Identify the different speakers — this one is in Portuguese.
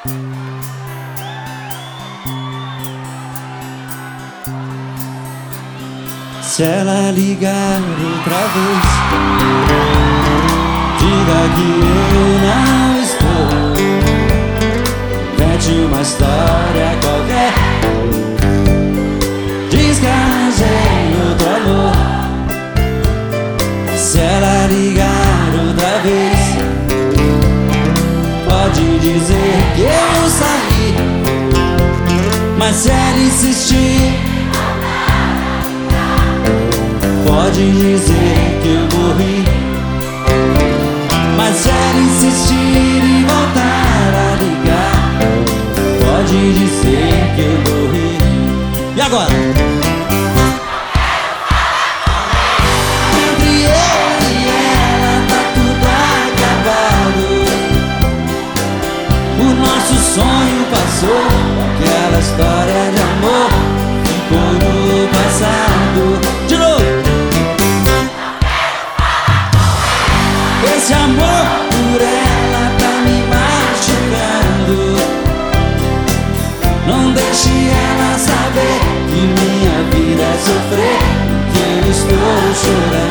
Speaker 1: Se ela ligar outra vez, diga que eu não estou. Invente uma história qualquer, diz que arranjei outro amor. Se ela ligar outra vez, pode dizer que eu saí, mas se ela insistir, pode dizer que eu morri. Mas se ela insistir e voltar a ligar, pode dizer que eu morri. E agora? Entre ele e ela tá tudo acabado. O nosso sonho passou, aquela história de amor ficou no passado. De novo! Esse amor por ela tá me machucando. Não deixe ela saber que minha vida é sofrer, que eu estou chorando.